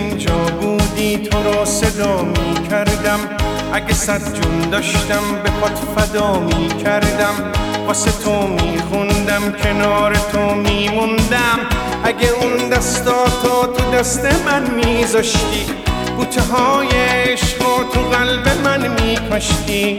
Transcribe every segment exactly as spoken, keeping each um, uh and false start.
اینجا بودی تو رو صدا می کردم، اگه صد جون داشتم به پات فدا می کردم، واسه تو می خوندم کنار تو می موندم، اگه اون دستاتو تو دست من می زاشتی، بوته های عشقو تو قلب من می کاشتی.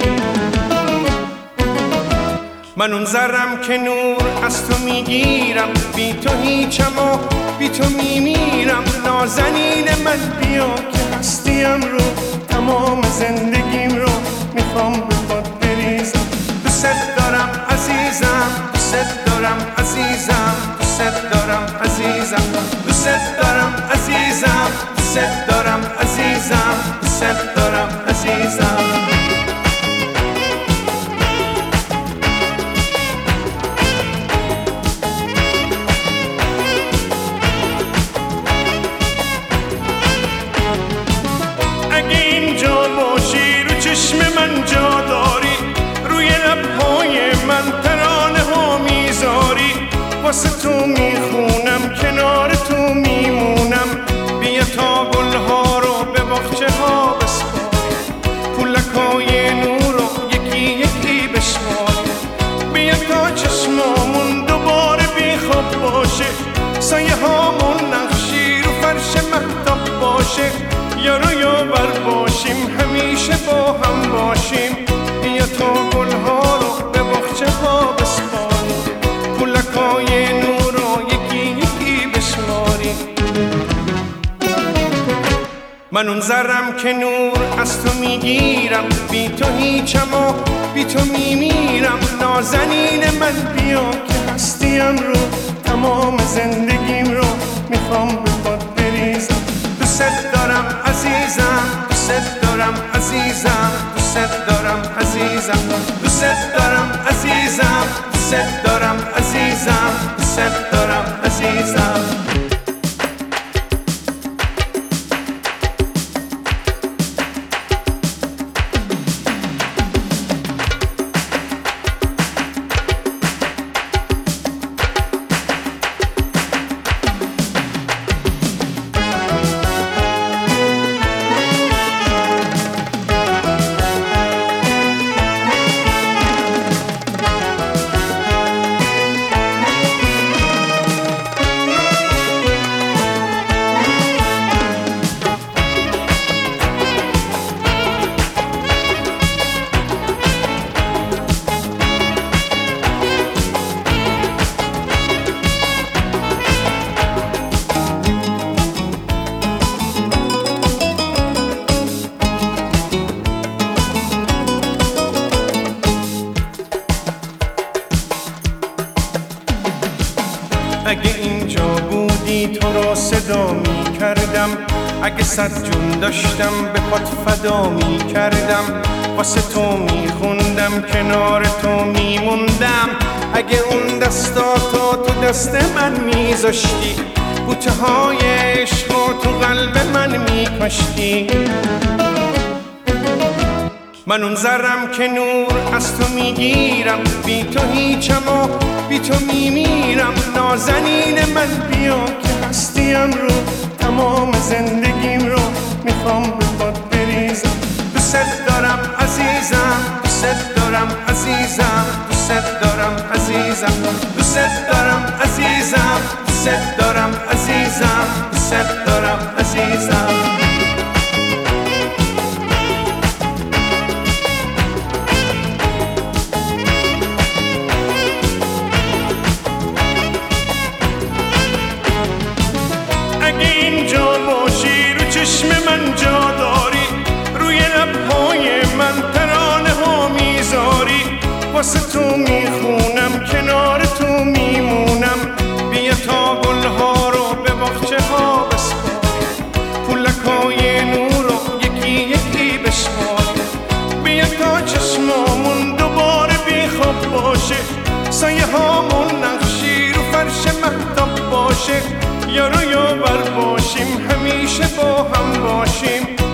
من اون ذرم که نور از تو میگیرم، بی تو هیچم و بی تو میمیرم. نازنین من بیا که هستیم رو تمام زندگیم رو میخوام به پات بریزم. دوست دارم عزیزم، دوست دارم عزیزم، دوست دارم عزیزم، دوست دارم عزیزم، دوست دارم عزیزم، دوست دارم عزیزم. اگه اینجا باشی رو چشم من جا داری، روی لبهای من ترانه ها میذاری، واسه تو میخونم کنار تو میمونم. بیا تا گلها رو به باغچه ها بسپاری، پولکای نور رو یکی یکی بشماری. بیا تا چشمامون دوباره بی خواب باشه، سایه هامون نقشی رو فرش مهتاب باشه. یارو یاور باشیم همیشه با هم باشیم. بیا تا گلها رو به باغچه ها بسپاری، پولکای نور رو یکی یکی بشماری. من اون ذرم که نور از تو میگیرم، بی تو هیچم و بی تو میمیرم. نازنین من بیا که هستیم رو تمام زندگیم رو میخوام به پات بریزم. دوست دارم عزیزم، دوست دارم عزیزم، دوست دارم عزیزم، دوست دارم عزیزم، دوست دارم عزیزم، دوست دارم عزیزم. اگه اینجا بودی تو رو صدا می کردم، اگه صد جون داشتم به پات فدا می کردم، واسه تو می خوندم کنار تو می موندم، اگه اون دستاتو تو دست من می زاشتی، بوته های عشقو تو قلب من می کاشتی. من اون ذرم که نور از تو میگیرم، بی تو هیچم و بی تو میمیرم. نازنین من بیا که هستیم رو تمام زندگیم رو میخوام به پات بریزم. دوست دارم عزیزم، دوست دارم عزیزم، دوست دارم عزیزم، دوست دارم عزیزم، دوست دارم عزیزم، دوست دارم عزیزم. اگه اینجا باشی رو چشم من جا داری، روی لبهای من ترانه ها میذاری، واسه تو میخونم کنار تو میمونم. بیا تا گلها رو به باغچه ها بسپاری، پولکای نور رو یکی یکی بشماری. بیا تا چشمامون دوباره بی خواب باشه، سایه هامون نقشی رو فرش مهتاب باشه. یارو یاور باشیم همیشه با هم باشیم.